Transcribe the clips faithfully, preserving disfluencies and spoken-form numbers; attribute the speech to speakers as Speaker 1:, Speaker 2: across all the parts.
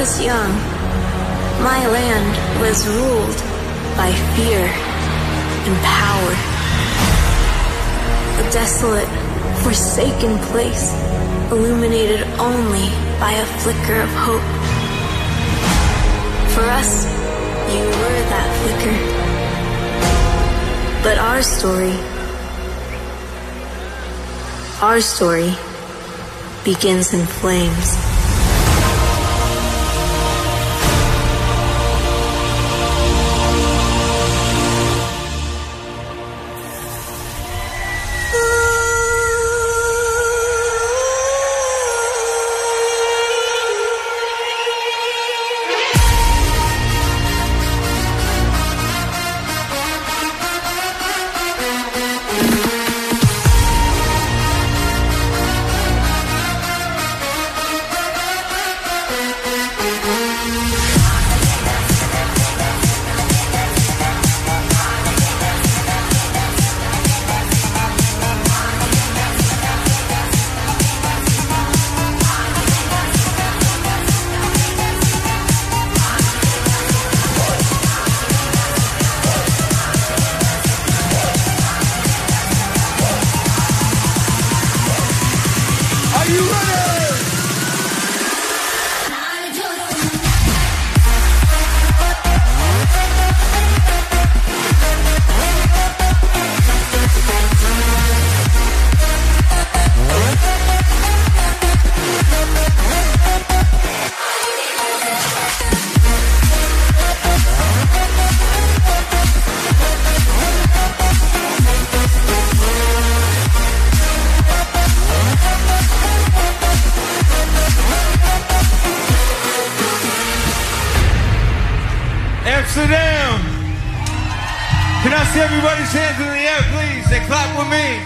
Speaker 1: was young, my land was ruled by fear and power. A desolate, forsaken place, illuminated only by a flicker of hope. For us, you were that flicker. But our story, our story begins in flames.
Speaker 2: Amsterdam. Can I see everybody's hands in the air, please, and clap with me?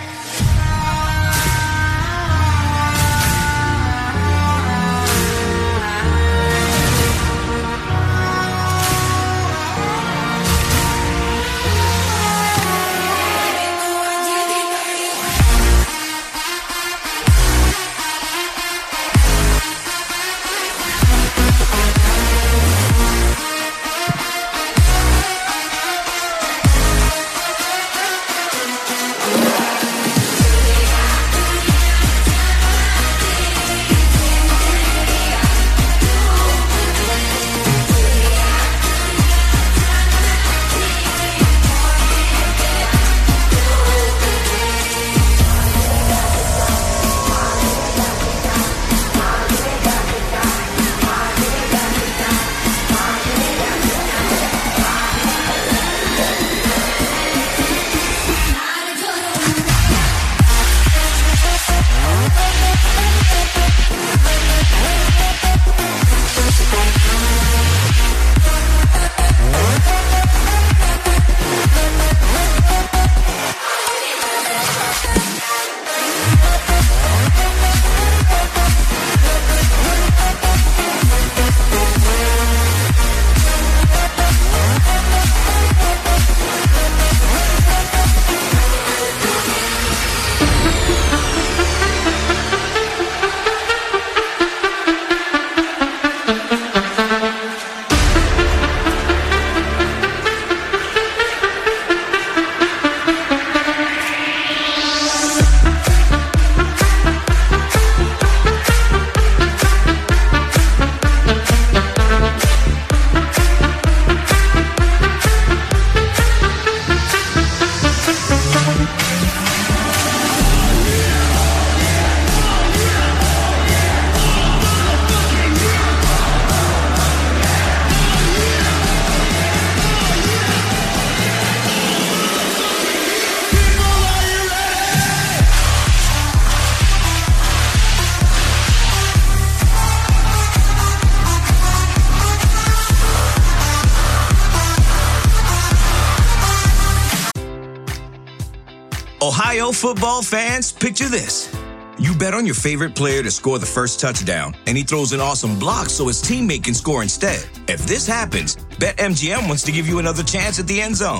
Speaker 3: Ohio football fans, picture this. You bet on your favorite player to score the first touchdown, and he throws an awesome block so his teammate can score instead. If this happens, BetMGM wants to give you another chance at the end zone.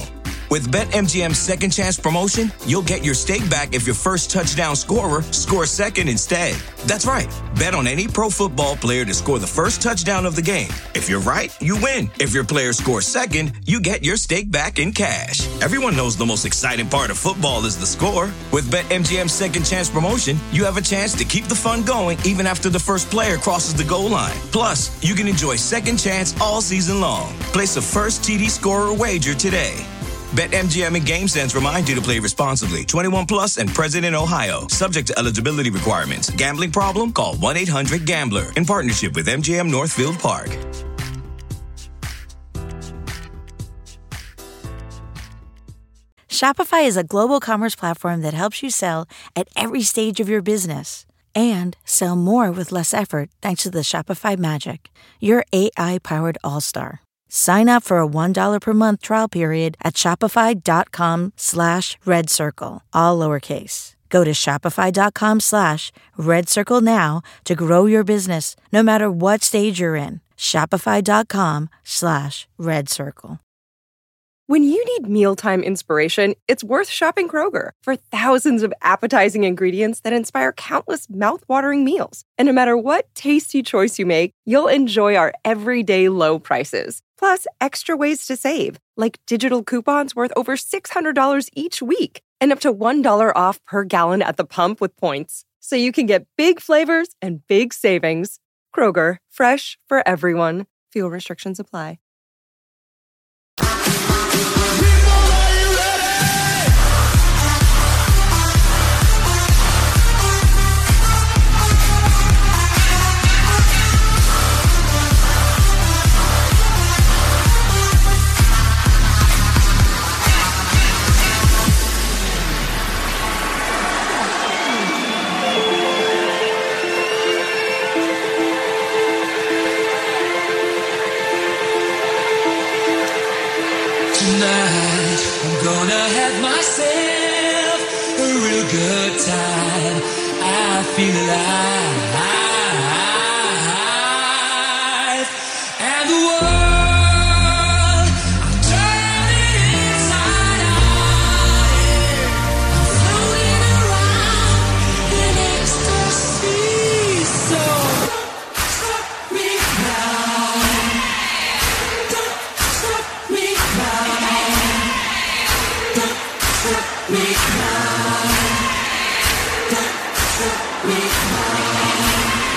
Speaker 3: With BetMGM's Second Chance promotion, you'll get your stake back if your first touchdown scorer scores second instead. That's right. Bet on any pro football player to score the first touchdown of the game. If you're right, you win. If your player scores second, you get your stake back in cash. Everyone knows the most exciting part of football is the score. With BetMGM's Second Chance promotion, you have a chance to keep the fun going even after the first player crosses the goal line. Plus, you can enjoy Second Chance all season long. Place a first T D scorer wager today. BetMGM and GameSense remind you to play responsibly. twenty-one plus and present in Ohio. Subject to eligibility requirements. Gambling problem? Call one eight hundred gambler. In partnership with M G M Northfield Park.
Speaker 4: Shopify is a global commerce platform that helps you sell at every stage of your business and sell more with less effort thanks to the Shopify Magic, your A I-powered all-star. Sign up for a one dollar per month trial period at shopify.com slash red circle, all lowercase. Go to shopify.com slash red circle now to grow your business no matter what stage you're in. Shopify.com slash red circle.
Speaker 5: When you need mealtime inspiration, it's worth shopping Kroger for thousands of appetizing ingredients that inspire countless mouth-watering meals. And no matter what tasty choice you make, you'll enjoy our everyday low prices. Plus, extra ways to save, like digital coupons worth over six hundred dollars each week and up to one dollar off per gallon at the pump with points. So you can get big flavors and big savings. Kroger, fresh for everyone. Fuel restrictions apply.
Speaker 6: Tonight, I'm gonna have myself a real good time. I feel alive. And the world, I'm turning inside out. I'm floating around in ecstasy. So don't stop me now. Don't stop me now. Me now. Don't stop me now.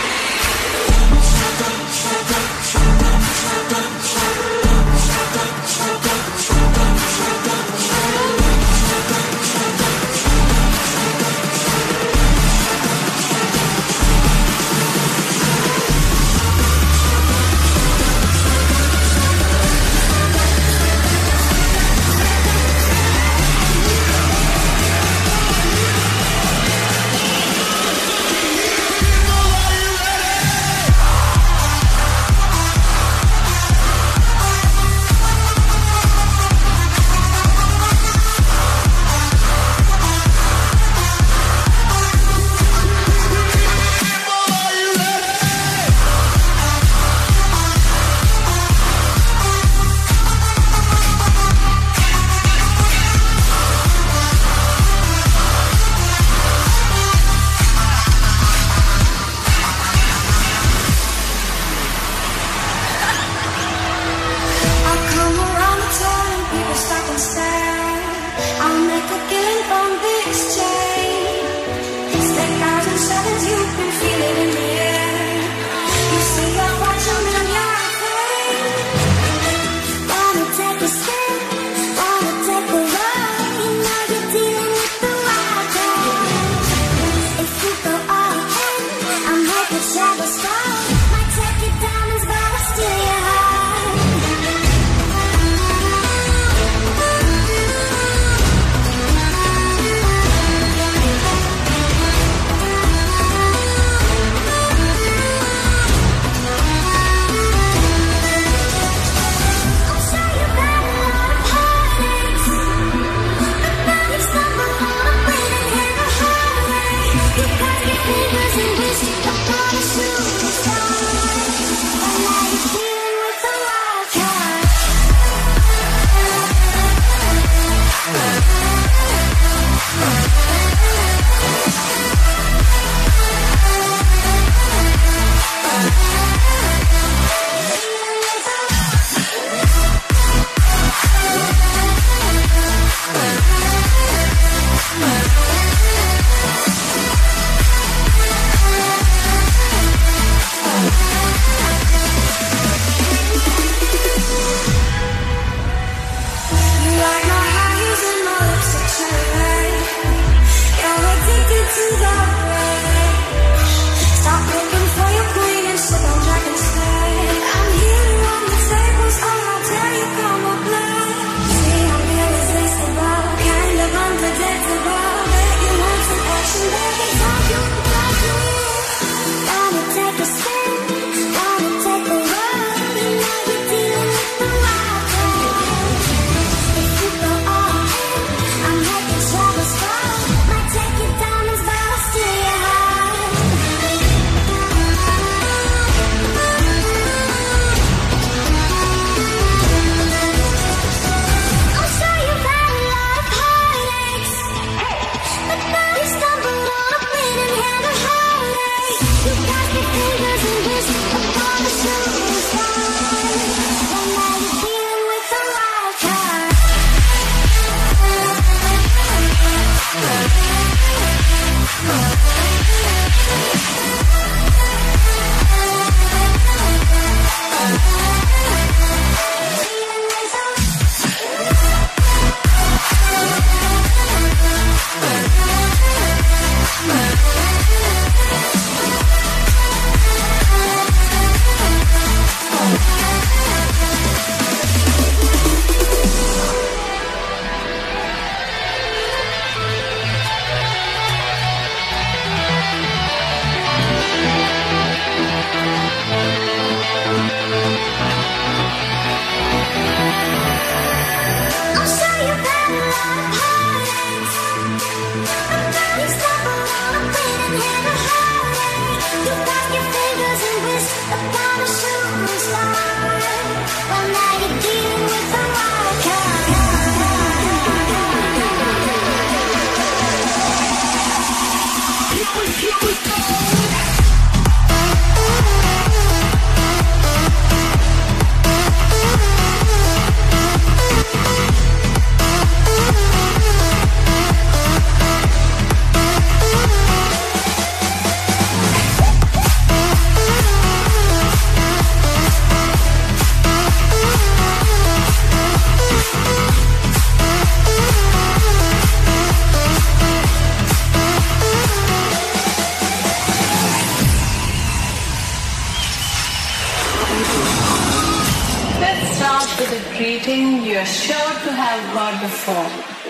Speaker 7: start with a greeting you're sure to have heard before.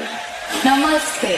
Speaker 7: Namaste.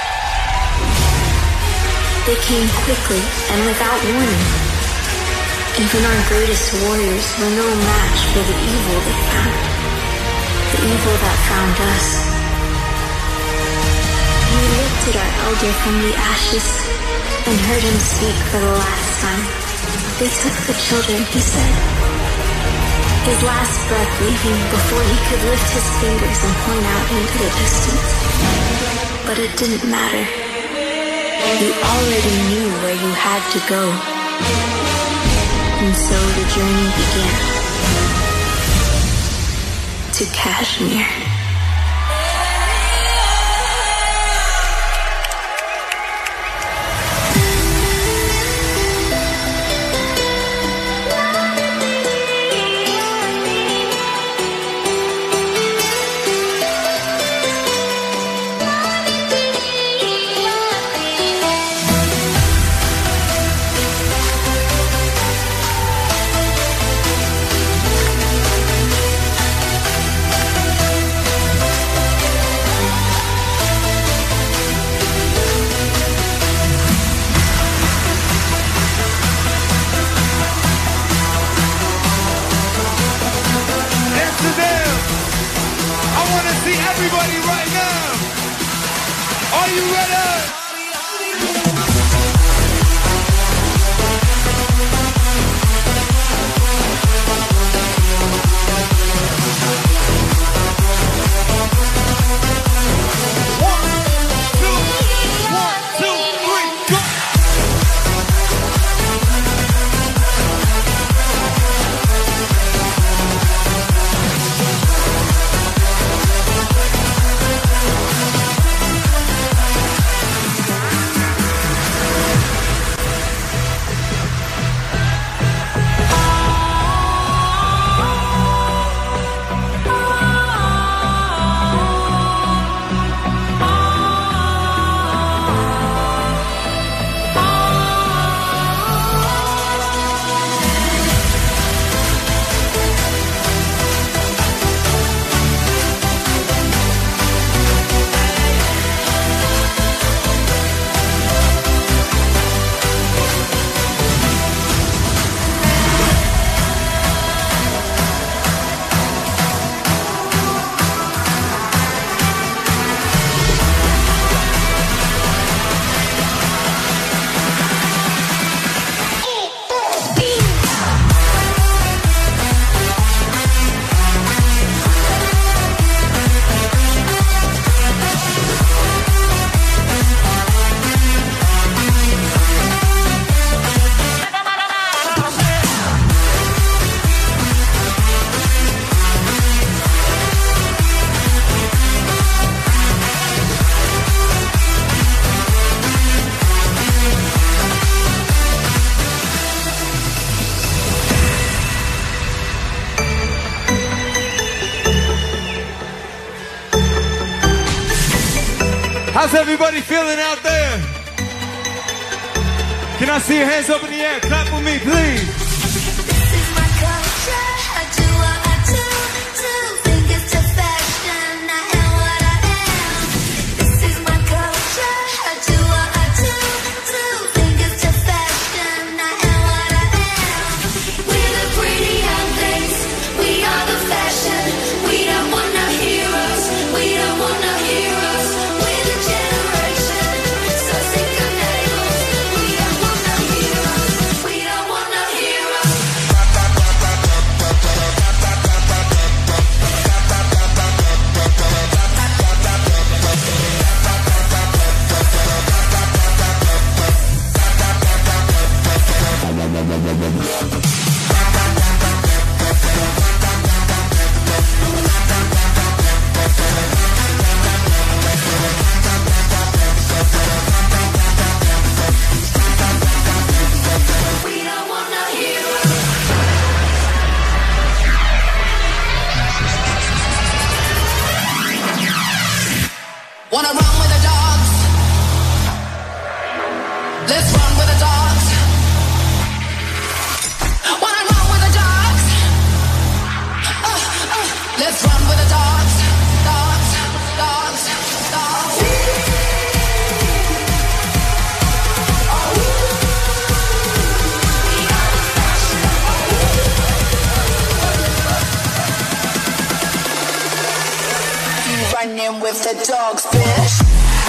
Speaker 1: They came quickly and without warning. Even our greatest warriors were no match for the evil they found. The evil that found us. We lifted our elder from the ashes and heard him speak for the last time. They took the children, he said. His last breath leaving before he could lift his fingers and point out into the distance. But it didn't matter. You already knew where you had to go. And so the journey began. To Kashmir.
Speaker 2: Everybody right now, are you ready? How's everybody feeling out there? Can I see your hands up in the air? Clap with me, please.
Speaker 8: This is my culture. I do what I do. Do think it's a fashion. I am what I am. This is my culture. I do what I do. Do think it's a fashion. I am what I am. We're the pretty young things. We are the fashion. We don't want no heroes. We don't want no heroes. We're the generation. So sick of labels. We don't want no heroes. We don't want no heroes. We don't want no heroes.
Speaker 9: Wanna run with the dogs? Let's run with the dogs. Wanna run with the dogs? Uh, uh, let's run with the dogs. Dogs, dogs, dogs.
Speaker 8: We are the fashion.
Speaker 9: running with the dogs, bitch.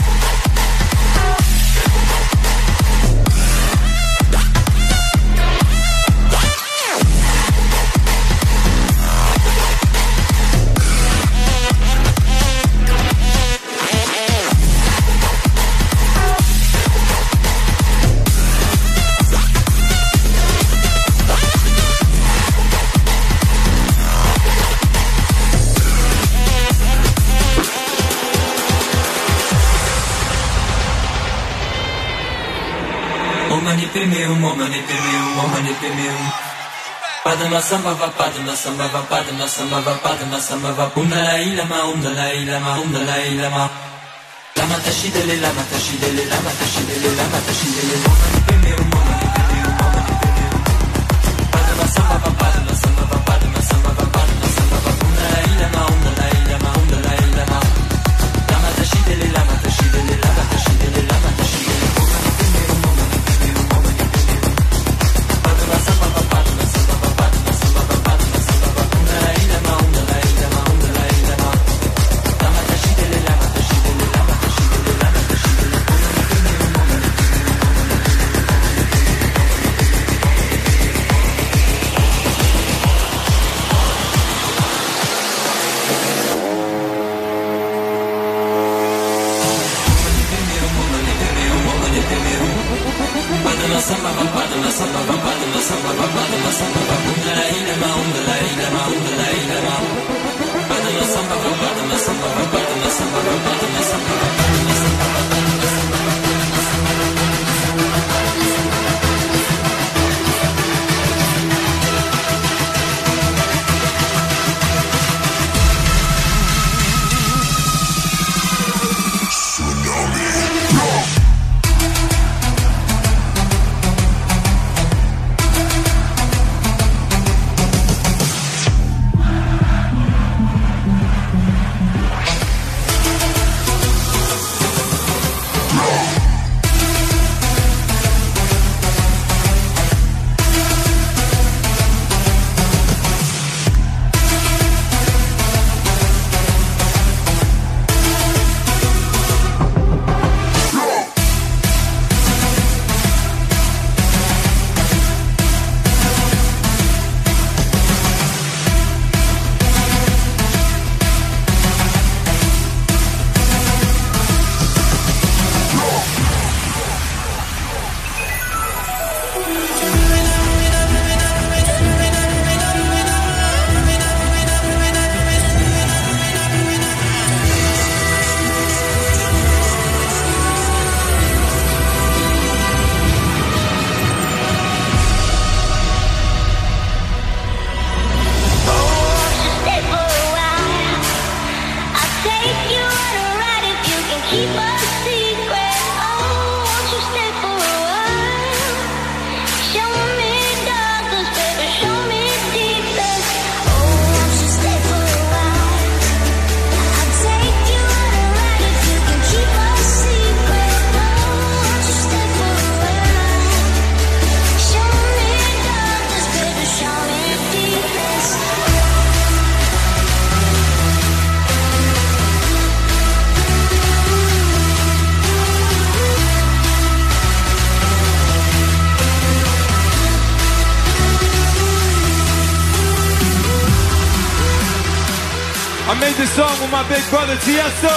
Speaker 6: Momani pemiu, momani pemiu. Padma samba va, padma samba va, padma samba va, padma samba va. Umda la ilama, umda la ilama, umda la ilama. Lama tashidele, lama tashidele, lama tashidele, lama tashidele. Momani pemiu, momani pemiu, momani pemiu. Padma samba va, padma samba va, padma samba va, padma samba va. Umda la ilama, umda la ilama, umda la ilama. Lama tashidele, lama tashidele, lama tashidele, lama tashidele. Momani pemiu, momani pemiu, momani pemiu. Padma samba va, padma samba va, padma samba va, padma samba va. Umda la ilama, umda la ilama, umda la ilama. Lama tashidele, lama tashidele, lama tashidele, lama tashidele. Momani pemiu, momani pemiu, momani Padma samba va, padma samba va, padma samba va, padma samba va. Umda la ilama, umda la ilama, umda la ilama. Padma samba va, padma samba va, padma samba va, padma samba va, padma samba va, padma samba va.
Speaker 2: I made this song with my big brother Tiesto.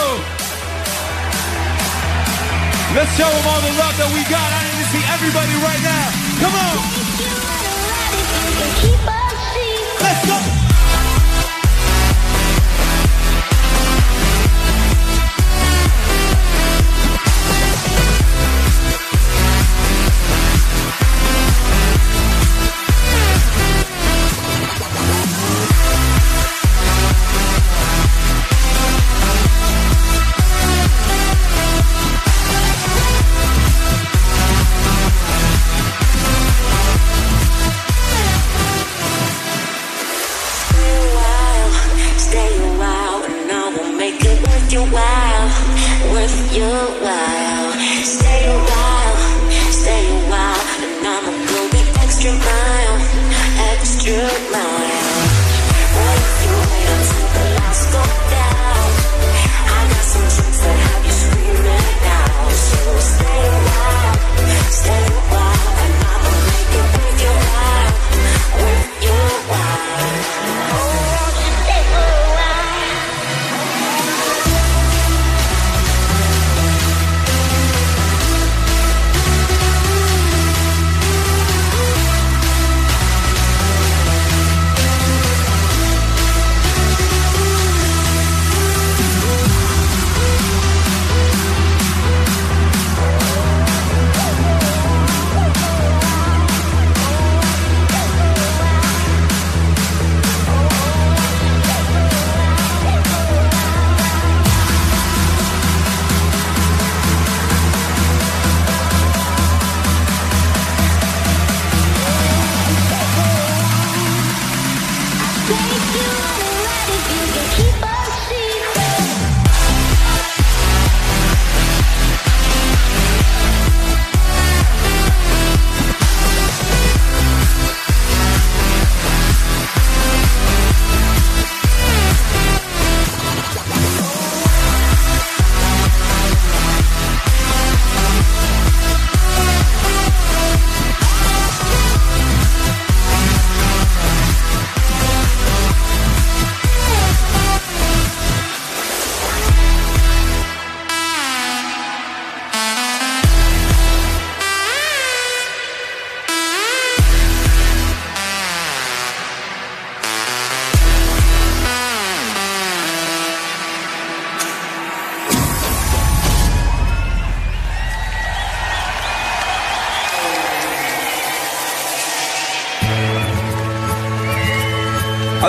Speaker 2: Let's show him all the love that we got. I need to see everybody right now. Come on. Let's go.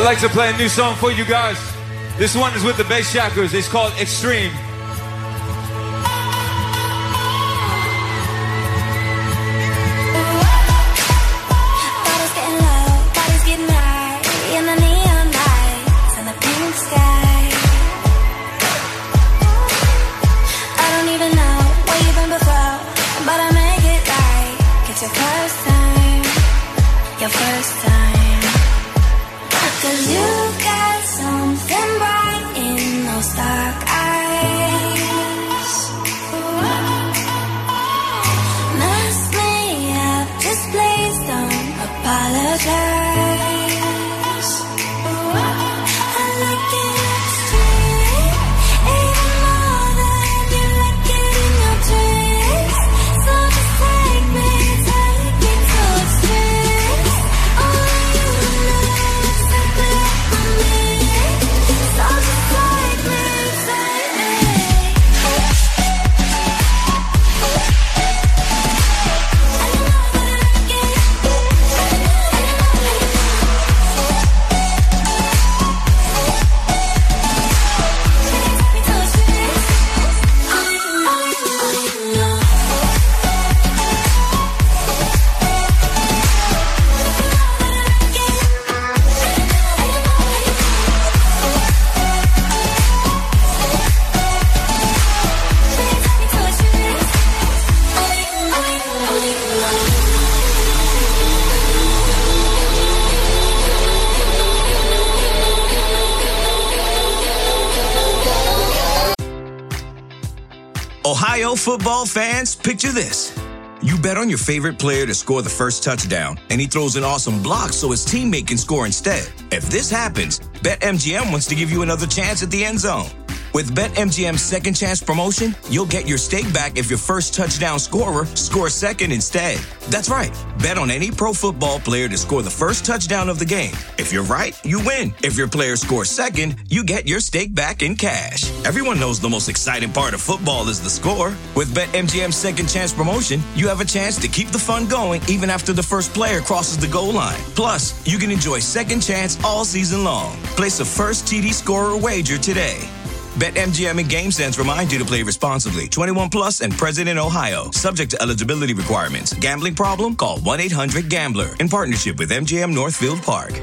Speaker 2: I'd like to play a new song for you guys. This one is with the Bass Jackers. It's called Extreme.
Speaker 8: Bottles getting low, bodies getting high in the neon lights and the pink sky. I don't even know where you've been before, but I make it right. It's your first time, your first time. Cause you got something bright in those dark eyes. Mess me up, just please don't apologize. I like it extreme, even more than you like it in your dreams. So just take me, take me to extremes. Only you know exactly what I mean. So just take me, take me.
Speaker 3: Ohio football fans, picture this. You bet on your favorite player to score the first touchdown, and he throws an awesome block so his teammate can score instead. If this happens, BetMGM wants to give you another chance at the end zone. With BetMGM's second chance promotion, you'll get your stake back if your first touchdown scorer scores second instead. That's right. Bet on any pro football player to score the first touchdown of the game. If you're right, you win. If your player scores second, you get your stake back in cash. Everyone knows the most exciting part of football is the score. With BetMGM's second chance promotion, you have a chance to keep the fun going even after the first player crosses the goal line. Plus, you can enjoy second chance all season long. Place a first T D scorer wager today. BetMGM and GameSense remind you to play responsibly. twenty-one plus and present in Ohio. Subject to eligibility requirements. Gambling problem? Call one eight hundred gambler. In partnership with M G M Northfield Park.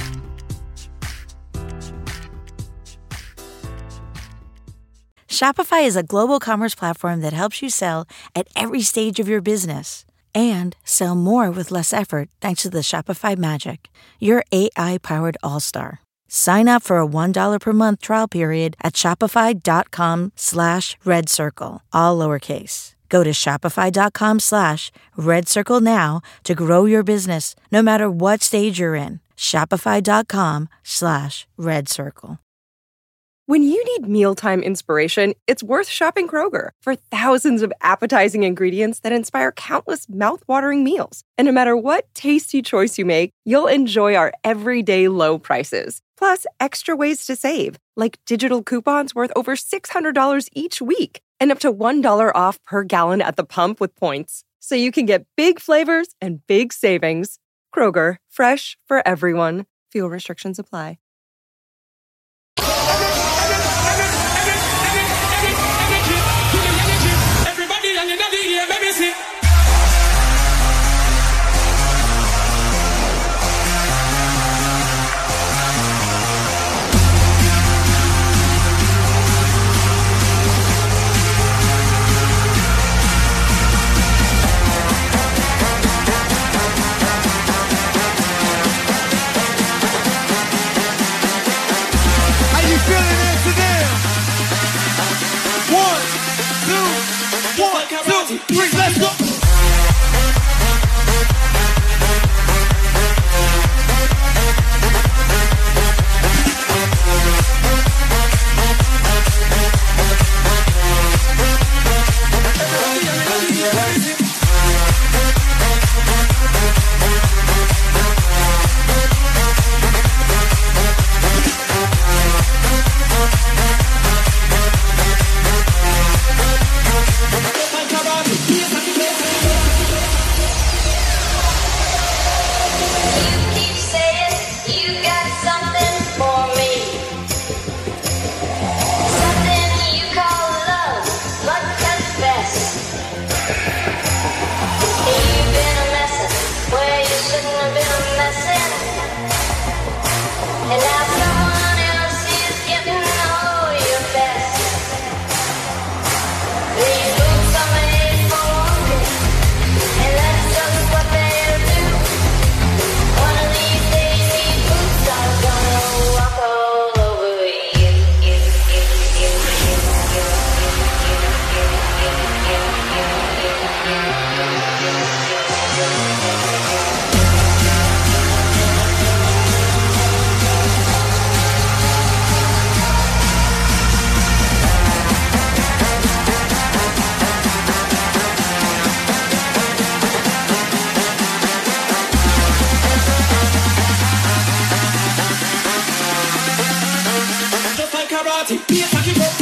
Speaker 4: Shopify is a global commerce platform that helps you sell at every stage of your business and sell more with less effort thanks to the Shopify Magic, your A I-powered all-star. Sign up for a one dollar per month trial period at shopify.com slash red circle, all lowercase. Go to shopify.com slash red circle now to grow your business no matter what stage you're in. Shopify.com slash red circle.
Speaker 5: When you need mealtime inspiration, it's worth shopping Kroger for thousands of appetizing ingredients that inspire countless mouth-watering meals. And no matter what tasty choice you make, you'll enjoy our everyday low prices. Plus, extra ways to save, like digital coupons worth over six hundred dollars each week and up to one dollar off per gallon at the pump with points. So you can get big flavors and big savings. Kroger, fresh for everyone. Fuel restrictions apply.
Speaker 9: Everybody on the yeah, baby, see.
Speaker 2: Three, let's go.
Speaker 6: Pavarotti, Pia Pacchipo.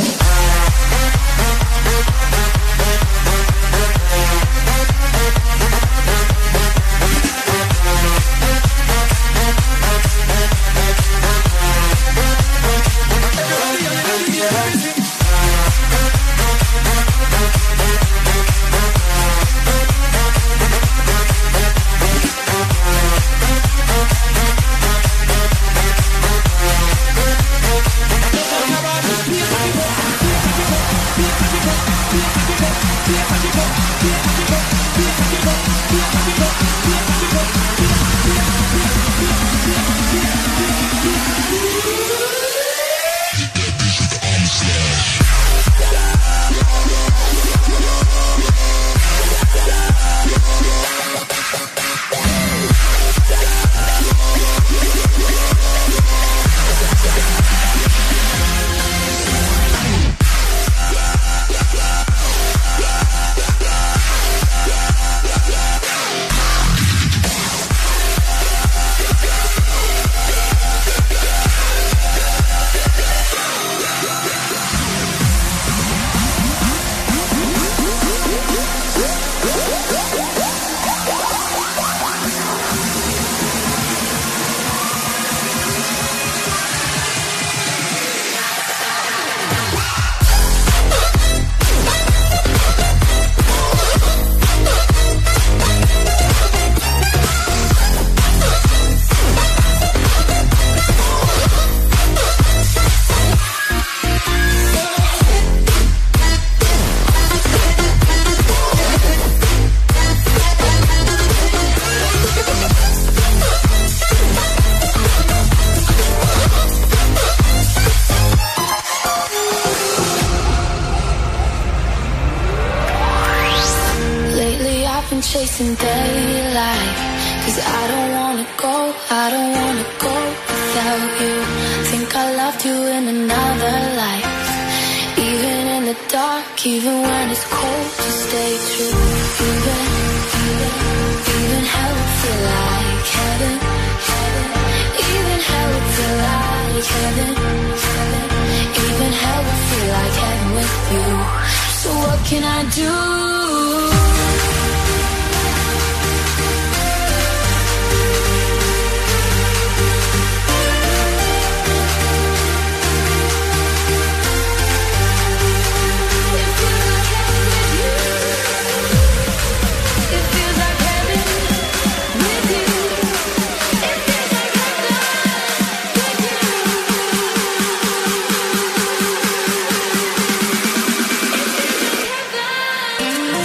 Speaker 8: Chasing daylight, 'cause I don't wanna go, I don't wanna go without you. Think I loved you in another life, even in the dark, even when it's cold, to stay true. Even, even, even hell would feel like heaven, heaven. Even hell would feel like heaven, heaven. Even hell would feel like heaven with you. So what can I do?
Speaker 9: Heaven.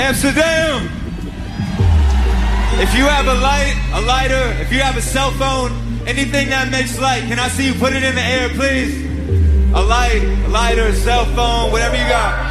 Speaker 2: Amsterdam! If you have a light, a lighter, if you have a cell phone, anything that makes light, can I see you put it in the air, please? A light, a lighter, a cell phone, whatever you got.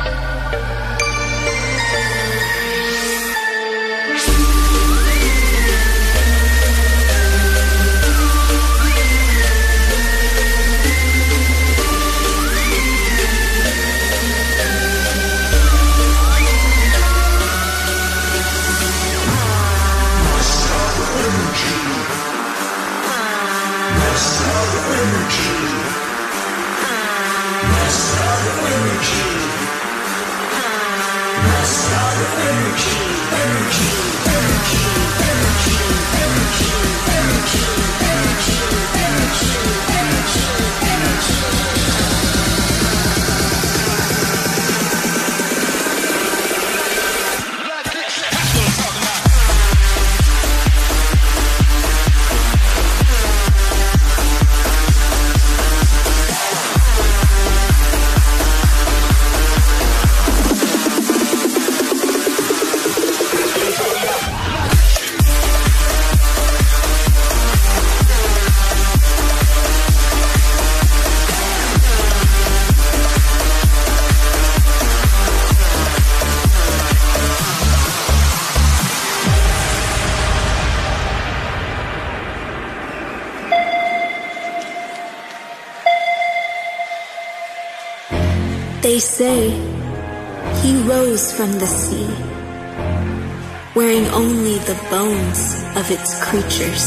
Speaker 1: They say he rose from the sea, wearing only the bones of its creatures.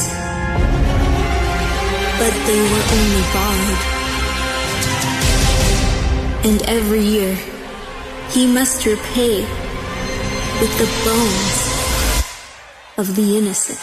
Speaker 1: But they were only borrowed. And every year he must repay with the bones of the innocent.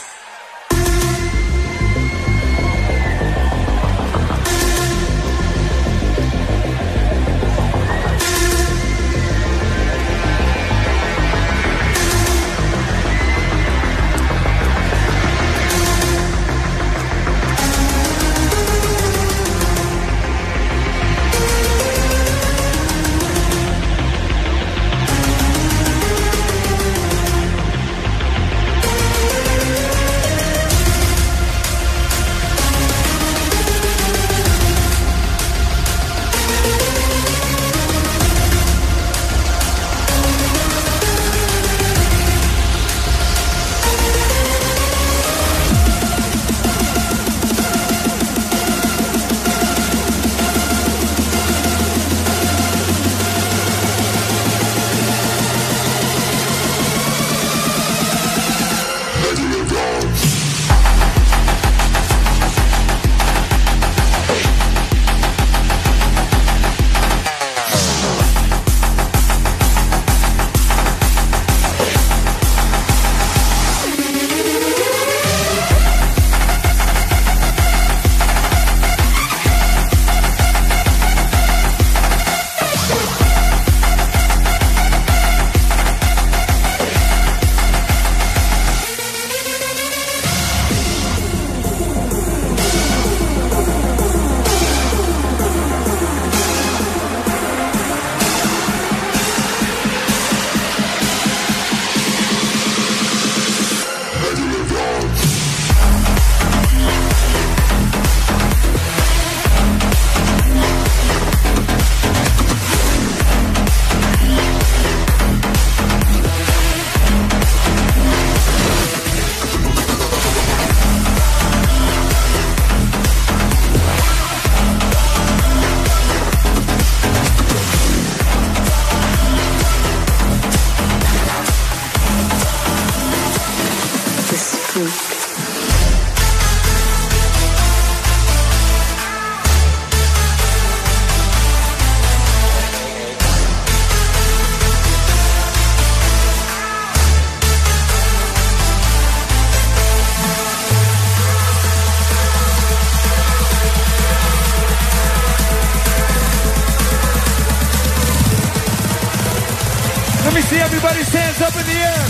Speaker 2: Let me see everybody's hands up in the air.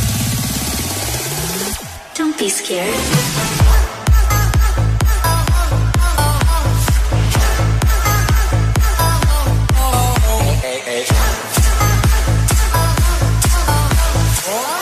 Speaker 1: Don't be scared.
Speaker 9: Hey, hey.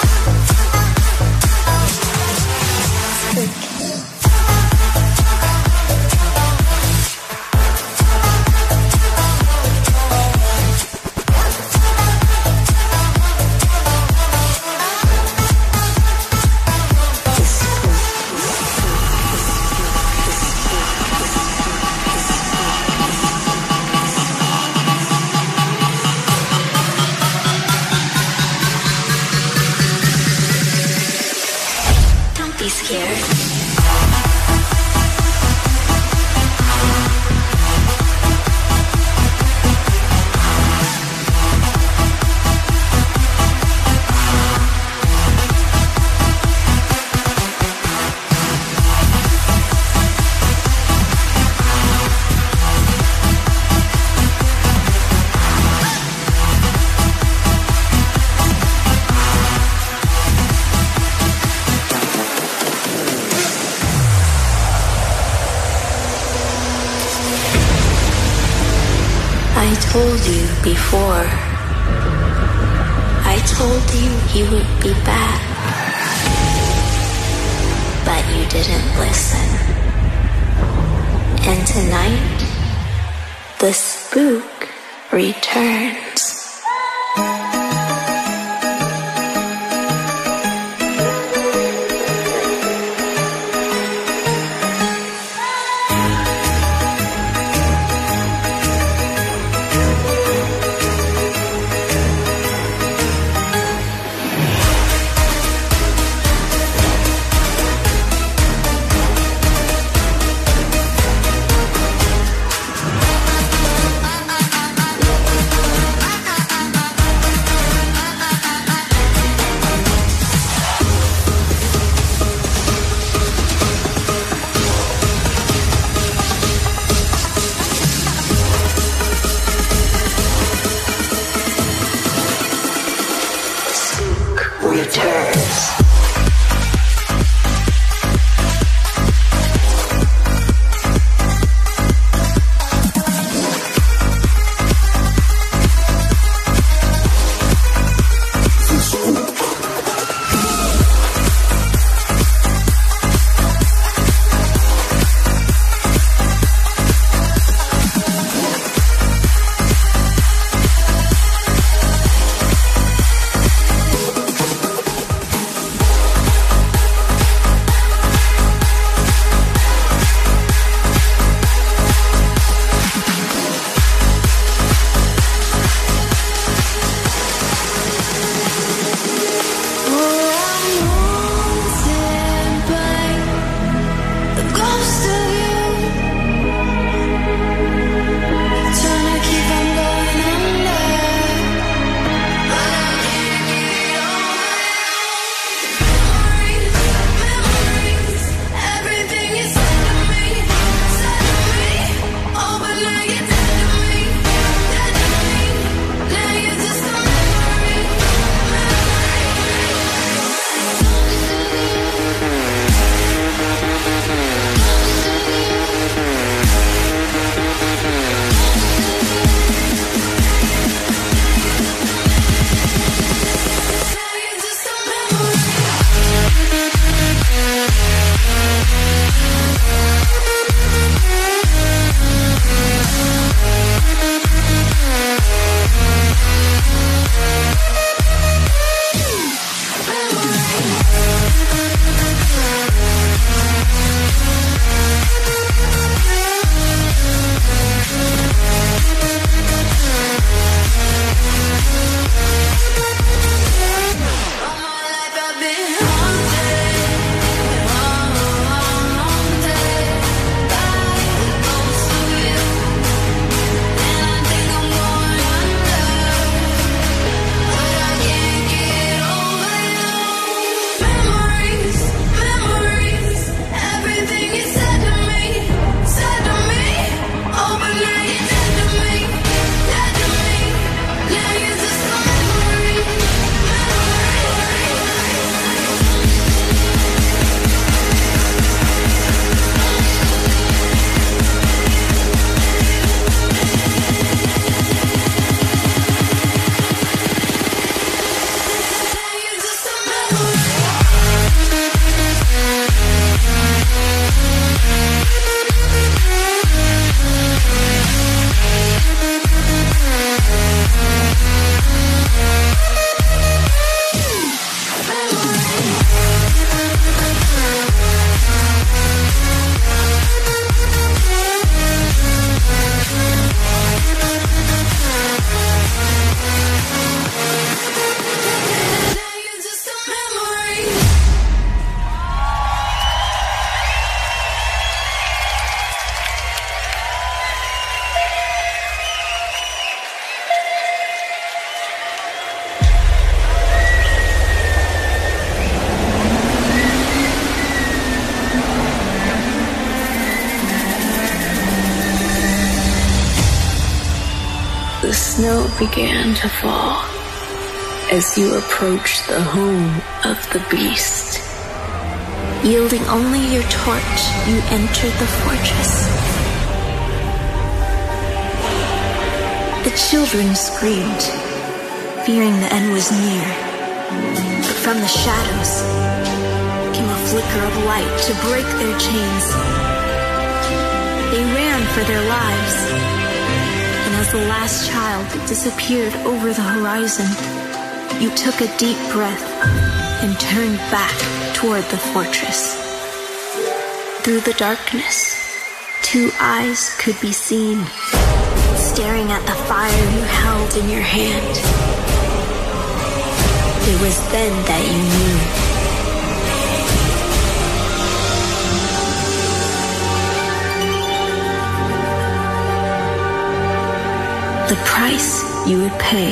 Speaker 1: I told you before. I told you he would be back. But you didn't listen. And tonight, the spook returns. The snow began to fall as you approached the home of the beast. Yielding only your torch, you entered the fortress. The children screamed, fearing the end was near. But from the shadows came a flicker of light to break their chains. They ran for their lives, and as the last child disappeared over the horizon, you took a deep breath and turned back toward the fortress. Through the darkness, two eyes could be seen, staring at the fire you held in your hand. It was then that you knew. The price you would pay.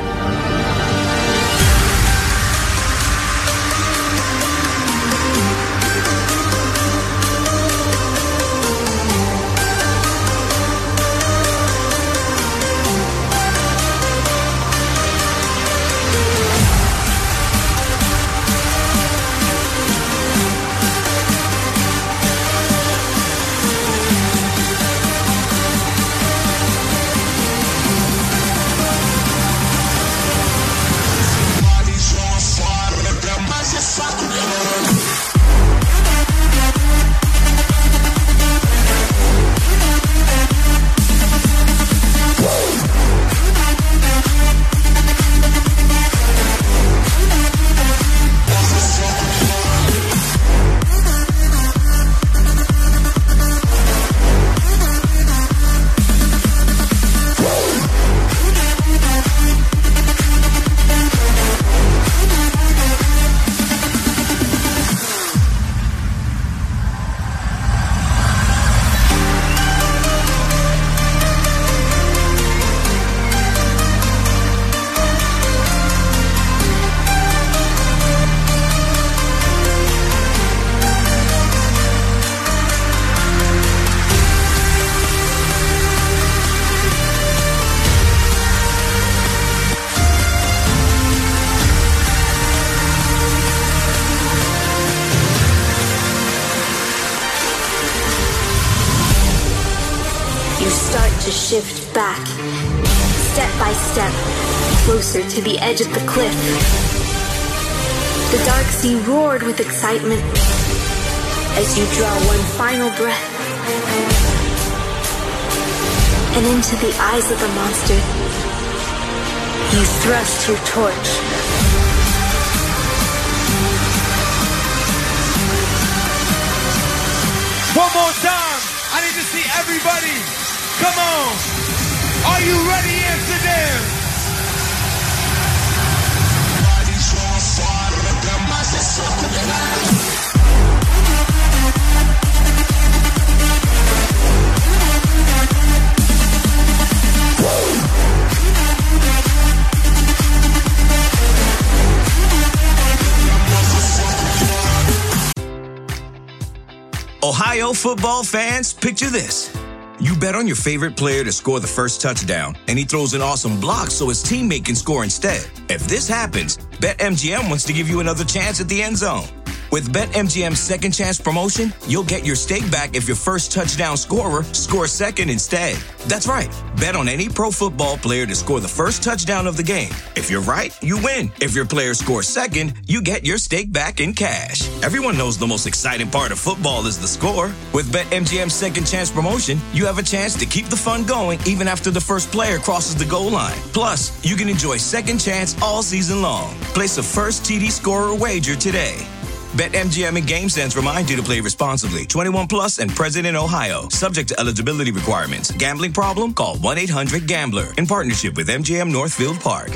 Speaker 1: To shift back, step by step, closer to the edge of the cliff. The dark sea roared with excitement as you draw one final breath. And into the eyes of the monster, you thrust your torch.
Speaker 2: One more time, I need to see everybody. Come on! Are you ready, Amsterdam?
Speaker 3: Ohio football fans, picture this. You bet on your favorite player to score the first touchdown, and he throws an awesome block so his teammate can score instead. If this happens, BetMGM wants to give you another chance at the end zone. With BetMGM's Second Chance promotion, you'll get your stake back if your first touchdown scorer scores second instead. That's right. Bet on any pro football player to score the first touchdown of the game. If you're right, you win. If your player scores second, you get your stake back in cash. Everyone knows the most exciting part of football is the score. With BetMGM's Second Chance promotion, you have a chance to keep the fun going even after the first player crosses the goal line. Plus, you can enjoy Second Chance all season long. Place a first T D scorer wager today. BetMGM and GameSense remind you to play responsibly. twenty-one plus and present in Ohio. Subject to eligibility requirements. Gambling problem? Call one eight hundred gambler. In partnership with M G M Northfield Park.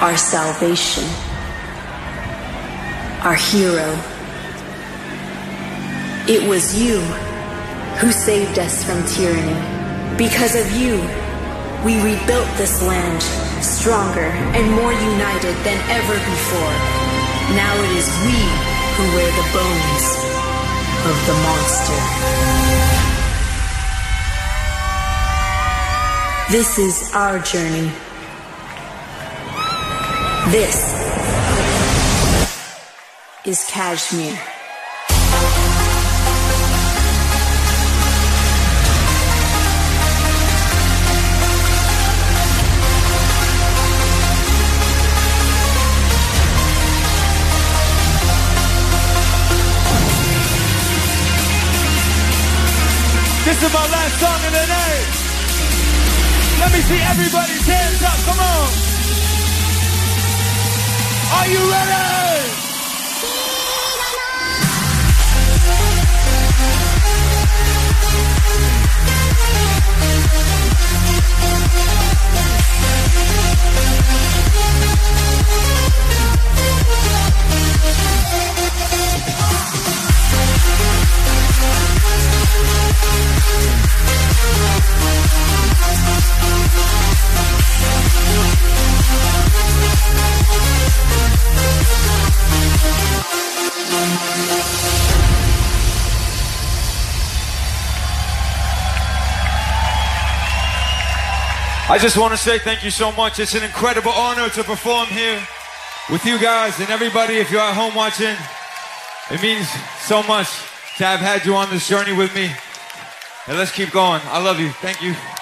Speaker 1: our salvation, our hero. It was you who saved us from tyranny. Because of you, we rebuilt this land stronger and more united than ever before. Now it is we who wear the bones of the monster. This is our journey. This is Kashmir.
Speaker 2: This is my last song of the night. Let me see everybody's hands up, come on. Are you ready? I just want to say thank you so much. It's an incredible honor to perform here with you guys and everybody. If you're at home watching, it means so much to have had you on this journey with me. And let's keep going. I love you. Thank you.